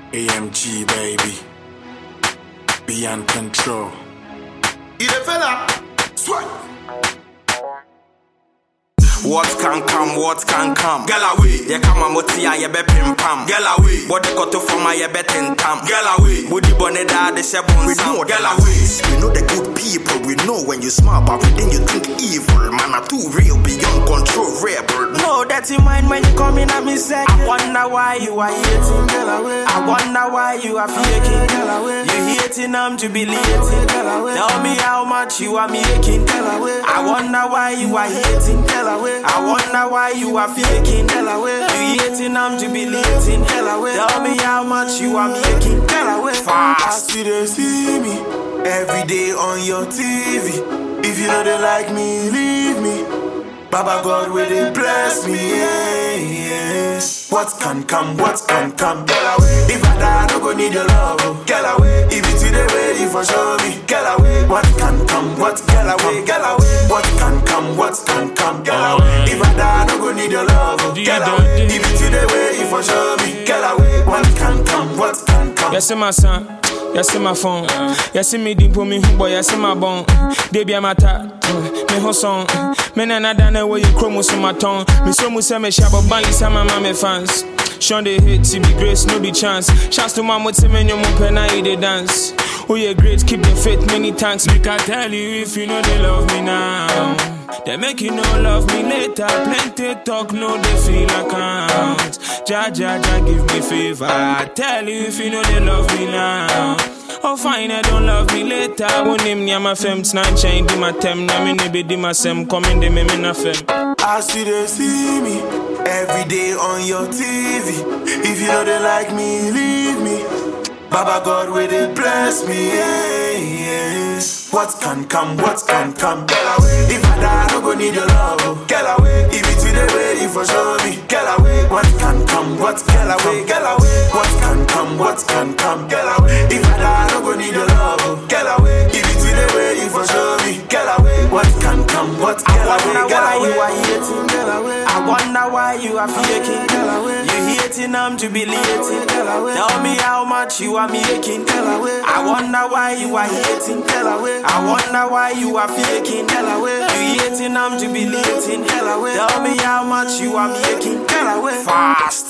AMG baby, beyond control. You the fella, sweat. What can come, what can come? Girl away. Ye come a motia ye be pim pam. Girl away. Body cut off from my ye be tentam. Girl away. Body bonnet da de shebon sam. Girl away. We know the good people. We know when you smile, but then you think evil. Man are too real, beyond control, rebel. No dirty mind when you come in at me second. I wonder why you are hating, girl away. I wonder why you are faking, girl away. You hating, I'm jubilating, girl away. Tell me how much you are making, girl away. I wonder why you are hating, girl away. I wonder why you are faking, girl away. You hating, I'm jubilating, girl away. Tell me how much you are making, girl away. I see they see me every day on your TV. If you know they like me, leave me. Baba God will they bless me, yeah. What can come, what can come? Girl away. If I die, I don't go need your love. Girl away. If it's today, ready for show me. Girl away. What can come, what girl away? Girl away. What can come, what can come? Girl away. If I die, I don't go need your love. Girl away. If it's today, ready for show me. Girl away. What can come, what can come? Yes, my son. Yes, my phone. Yes, me dimple me boy. Yes, my bone. Baby, I'm at me whole song. Men and I don't know where you chromosome my tongue. Me so much me shabba bali sama mama fans. Sean they hate to be grace, no be chance. Chance to mama to me your pen I they dance. Oh yeah, great, keep the faith, many thanks. Make I tell you if you know they love me now. They make you no love me later. Plenty talk, no they feel account. Ja, give me favor. I tell you if you know they love me now. Oh fine, I don't love me later. Won't name me my fem, snatch chain, do my tem, na me ne be di my sem, come in the me na fem. I see they see me every day on your TV. If you know they like me, leave me. Baba God will they bless me, yeah. What can come, what can come? Girl away. If I die, I don't go need your love. Girl away. If it's today, ready for show me. Girl away. What can come, what girl away? Girl away. What can come, what can come? Girl away. If I die, I don't go need your love. Girl away. If it's today, ready for show me. Girl away. What can come, what girl away? Girl away. You are hating, girl away. I wonder why you are faking, girl away. You hating, I'm jubilating, girl away. Tell me how much you are making, girl away. I wonder why you are hating, girl away. I wonder why you are faking, girl away. You hating, I'm jubilating, girl away. Tell me how much you are making, girl away. Fast.